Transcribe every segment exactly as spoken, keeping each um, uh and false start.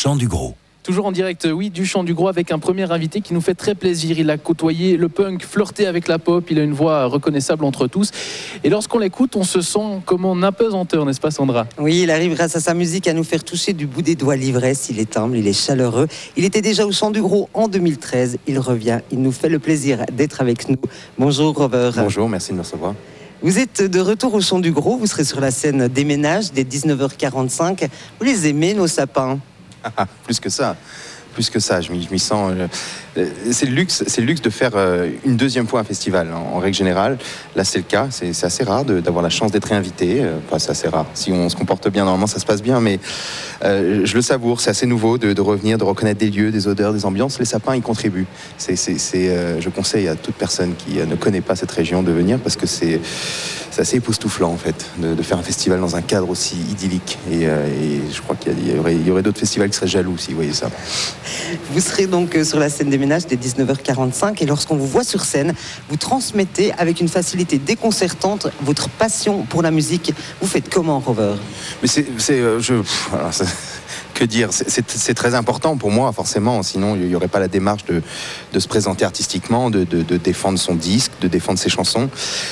Chant du Gros. Toujours en direct, oui, du Chant du Gros avec un premier invité qui nous fait très plaisir. Il a côtoyé le punk, flirté avec la pop, il a une voix reconnaissable entre tous. Et lorsqu'on l'écoute, on se sent comme en apesanteur, n'est-ce pas Sandra? Oui, il arrive grâce à sa musique à nous faire toucher du bout des doigts l'ivresse. Il est humble, il est chaleureux. Il était déjà au Chant du Gros en deux mille treize. Il revient, il nous fait le plaisir d'être avec nous. Bonjour Rover. Bonjour, merci de me recevoir. Vous êtes de retour au Chant du Gros, vous serez sur la scène des ménages dès dix-neuf heures quarante-cinq. Vous les aimez, nos sapins? Ah, plus que ça, plus que ça, je m'y, je m'y sens... Euh, c'est le luxe, c'est le luxe de faire euh, une deuxième fois un festival, en, en règle générale. Là, c'est le cas, c'est, c'est assez rare de, d'avoir la chance d'être invité. Euh, enfin, c'est assez rare. Si on se comporte bien, normalement, ça se passe bien, mais euh, je le savoure, c'est assez nouveau de, de revenir, de reconnaître des lieux, des odeurs, des ambiances. Les sapins, ils contribuent. C'est, c'est, c'est, euh, je conseille à toute personne qui euh, ne connaît pas cette région de venir, parce que c'est, c'est assez époustouflant, en fait, de, de faire un festival dans un cadre aussi idyllique. Et, euh, et je crois qu'il y, a, il y aurait, il y aurait d'autres festivals qui seraient jaloux si vous voyez ça. Vous serez donc sur la scène des ménages dès dix-neuf heures quarante-cinq et lorsqu'on vous voit sur scène, vous transmettez avec une facilité déconcertante votre passion pour la musique. Vous faites comment, Rover? Mais c'est... c'est euh, je, pff, voilà, c'est... Que dire, c'est, c'est, c'est très important pour moi, forcément, sinon il n'y aurait pas la démarche de, de se présenter artistiquement, de, de, de défendre son disque, de défendre ses chansons.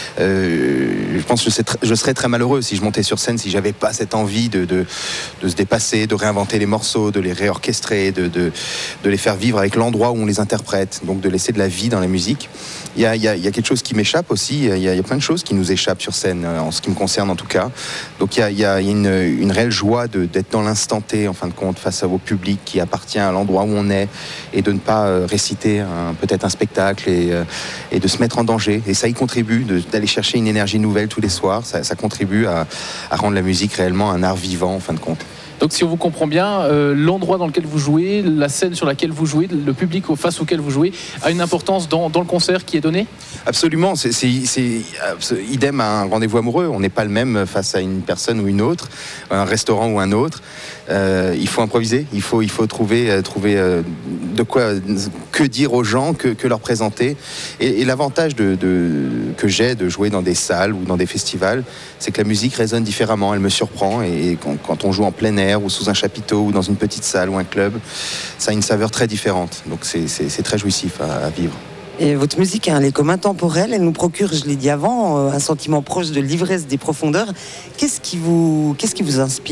Euh, je pense que je, tr- je serais très malheureux si je montais sur scène, si j'avais pas cette envie de, de, de se dépasser, de réinventer les morceaux, de les réorchestrer, de, de, de les faire vivre avec l'endroit où on les interprète, donc de laisser de la vie dans la musique. Il y a, il y a, il y a quelque chose qui m'échappe aussi, il y, a, il y a plein de choses qui nous échappent sur scène, en ce qui me concerne en tout cas. Donc il y a, il y a une, une réelle joie de, d'être dans l'instant T, en fin de compte, face au public qui appartient à l'endroit où on est, et de ne pas euh, réciter un, peut-être un spectacle et, euh, et de se mettre en danger. Et ça y contribue, de, d'aller chercher une énergie nouvelle tous les soirs. Ça, ça contribue à, à rendre la musique réellement un art vivant, en fin de compte. Donc si on vous comprend bien, euh, l'endroit dans lequel vous jouez, la scène sur laquelle vous jouez, le public face auquel vous jouez, a une importance dans, dans le concert qui est donné? Absolument, c'est, c'est, c'est, c'est idem à un rendez-vous amoureux. On n'est pas le même face à une personne ou une autre, un restaurant ou un autre. Euh, il faut improviser, il faut, il faut trouver, euh, trouver euh, de quoi, que dire aux gens, que, que leur présenter. Et, et l'avantage de, de, que j'ai de jouer dans des salles ou dans des festivals, c'est que la musique résonne différemment, elle me surprend. Et, et quand, quand on joue en plein air, ou sous un chapiteau, ou dans une petite salle, ou un club, ça a une saveur très différente. Donc c'est, c'est, c'est très jouissif à, à vivre. Et votre musique, hein, elle est comme intemporelle, elle nous procure, je l'ai dit avant, un sentiment proche de l'ivresse des profondeurs. Qu'est-ce qui vous, qu'est-ce qui vous inspire ?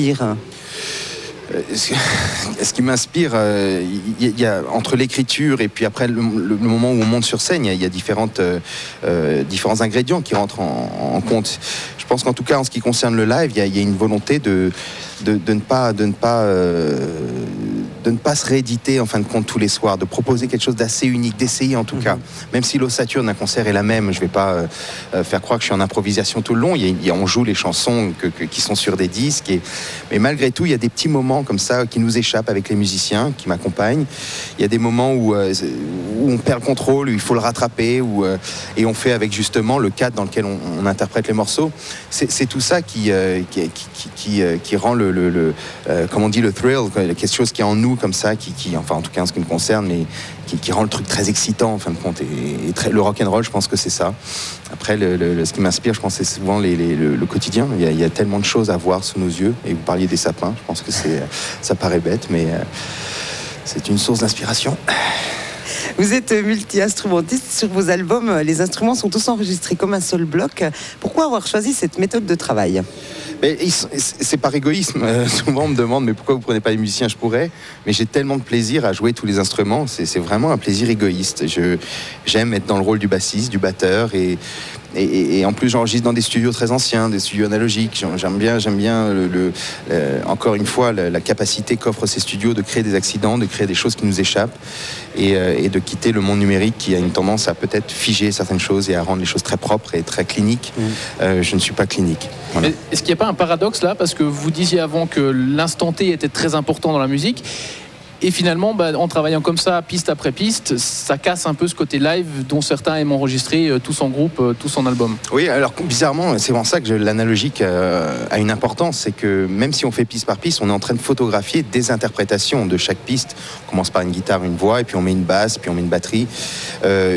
Ce qui m'inspire, euh, il y a, entre l'écriture et puis après le, le, le moment où on monte sur scène, il y a, il y a différentes, euh, différents ingrédients qui rentrent en, en compte. Je pense qu'en tout cas, en ce qui concerne le live, il y a, il y a une volonté de, de, de ne pas, de ne pas, euh, de ne pas se rééditer en fin de compte tous les soirs, de proposer quelque chose d'assez unique, d'essayer en tout mmh. cas. Même si l'ossature d'un concert est la même, je ne vais pas euh, faire croire que je suis en improvisation tout le long. Il y a, il y a, on joue les chansons que, que, qui sont sur des disques, et, mais malgré tout, il y a des petits moments comme ça qui nous échappent avec les musiciens qui m'accompagnent. Il y a des moments où, euh, où on perd le contrôle, où il faut le rattraper, où, euh, et on fait avec justement le cadre dans lequel on, on interprète les morceaux. C'est, c'est tout ça qui, euh, qui, qui, qui, qui, euh, qui rend le, le, le euh, comme on dit, le thrill, quelque chose qui est en nous comme ça, qui, qui, enfin en tout cas en ce qui me concerne, mais qui, qui rend le truc très excitant en fin de compte. Et, et très, le rock'n'roll, je pense que c'est ça. Après, le, le, ce qui m'inspire, je pense, c'est souvent les, les, le, le quotidien. Il y, a, il y a tellement de choses à voir sous nos yeux. Et vous parliez des sapins, je pense que c'est, ça paraît bête, mais euh, c'est une source d'inspiration. Vous êtes multi-instrumentiste. Sur vos albums, les instruments sont tous enregistrés comme un seul bloc. Pourquoi avoir choisi cette méthode de travail ? Mais c'est par égoïsme. Euh, souvent, on me demande mais pourquoi vous prenez pas les musiciens? Je pourrais, mais j'ai tellement de plaisir à jouer tous les instruments. C'est, c'est vraiment un plaisir égoïste. Je, j'aime être dans le rôle du bassiste, du batteur, et, et, et en plus, j'enregistre dans des studios très anciens, des studios analogiques. J'aime bien, j'aime bien le, le, le, encore une fois la, la capacité qu'offrent ces studios de créer des accidents, de créer des choses qui nous échappent, et, euh, et de quitter le monde numérique qui a une tendance à peut-être figer certaines choses et à rendre les choses très propres et très cliniques. Mmh. Euh, je ne suis pas clinique. Voilà. Est-ce qu'il n'y a pas un paradoxe là, parce que vous disiez avant que l'instant T était très important dans la musique, et finalement, bah, en travaillant comme ça, piste après piste, ça casse un peu ce côté live dont certains aiment enregistrer euh, tous en groupe, euh, tous en album. Oui, alors bizarrement, c'est pour ça que je, l'analogique euh, a une importance, c'est que même si on fait piste par piste, on est en train de photographier des interprétations de chaque piste. On commence par une guitare, une voix, et puis on met une basse, puis on met une batterie. Euh,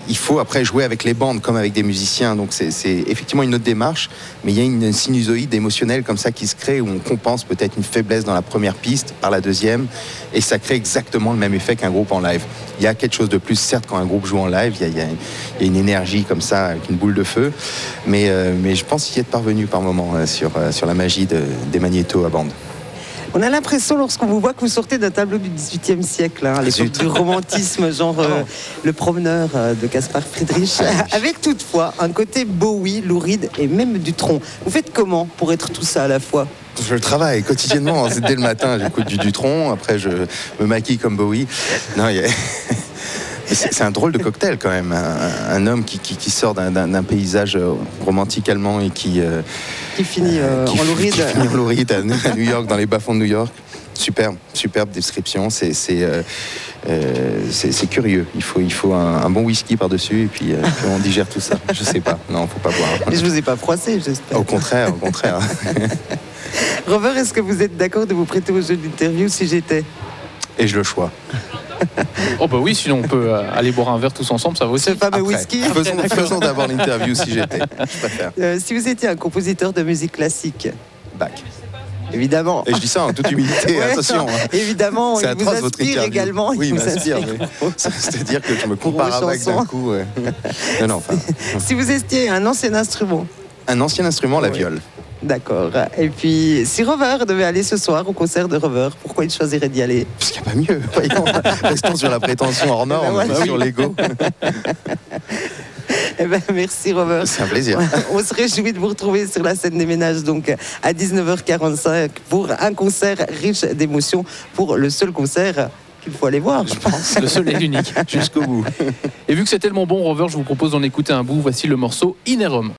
il faut après jouer avec les bandes comme avec des musiciens, donc c'est, c'est effectivement une autre démarche, mais il y a une sinusoïde émotionnelle comme ça qui se crée où on compense peut-être une faiblesse dans la première piste par la deuxième et ça crée exactement le même effet qu'un groupe en live. Il y a quelque chose de plus, certes, quand un groupe joue en live, il y a, il y a, il y a une énergie comme ça avec une boule de feu, mais, euh, mais je pense y être parvenu par moment euh, sur, euh, sur la magie de, des magnétos à bande. On a l'impression, lorsqu'on vous voit, que vous sortez d'un tableau du dix-huitième siècle, hein, à l'époque Zut. du romantisme, genre euh, Le Promeneur euh, de Caspar Friedrich, Ah oui. avec toutefois un côté Bowie, Lou Reed et même Dutronc. Vous faites comment pour être tout ça à la fois? Je le travaille quotidiennement, c'est dès le matin, j'écoute du Dutronc, après je me maquille comme Bowie. Non, il y a... C'est, c'est un drôle de cocktail quand même, un, un homme qui, qui, qui sort d'un, d'un, d'un paysage romantique allemand et qui, euh, Qui finit euh, qui, en Lou Reed. qui finit en Lou Reed à, à New York, dans les bas-fonds de New York. Superbe, superbe description, c'est, c'est, euh, euh, c'est, c'est curieux. Il faut, il faut un, un bon whisky par-dessus et puis, euh, puis on digère tout ça. Je sais pas, non, faut pas boire. Mais je vous ai pas froissé, j'espère. Au contraire, au contraire. Robert, est-ce que vous êtes d'accord de vous prêter au jeu d'interview si j'étais? Et je le choix. Oh bah oui, sinon on peut euh, aller boire un verre tous ensemble, ça va aussi. Ce fameux Après, whisky. faisons, D'accord. faisons d'abord l'interview si j'étais. Je préfère. Euh, si vous étiez un compositeur de musique classique, Bach. évidemment. Et je dis ça en toute humilité, Ouais, attention. non, hein. évidemment, C'est il vous atroce votre inspire interview. également. Oui, il vous m'inspire. inspire. mais C'est-à-dire que je me compare Pour vos à Bach d'un chansons. coup. ouais. Non, non, enfin, Si vous étiez un ancien instrument, un ancien instrument, la Ouais. viole. d'accord. Et puis, si Rover devait aller ce soir au concert de Rover, pourquoi il choisirait d'y aller? Parce qu'il n'y a pas mieux. Voyons, restons sur la prétention hors norme, Ben voilà. sur l'ego. Eh ben, merci Rover. C'est un plaisir. On se réjouit de vous retrouver sur la scène des ménages donc à dix-neuf heures quarante-cinq pour un concert riche d'émotions, pour le seul concert qu'il faut aller voir. Je pense. Le seul et l'unique. Jusqu'au bout. Et vu que c'est tellement bon, Rover, je vous propose d'en écouter un bout. Voici le morceau Innerum.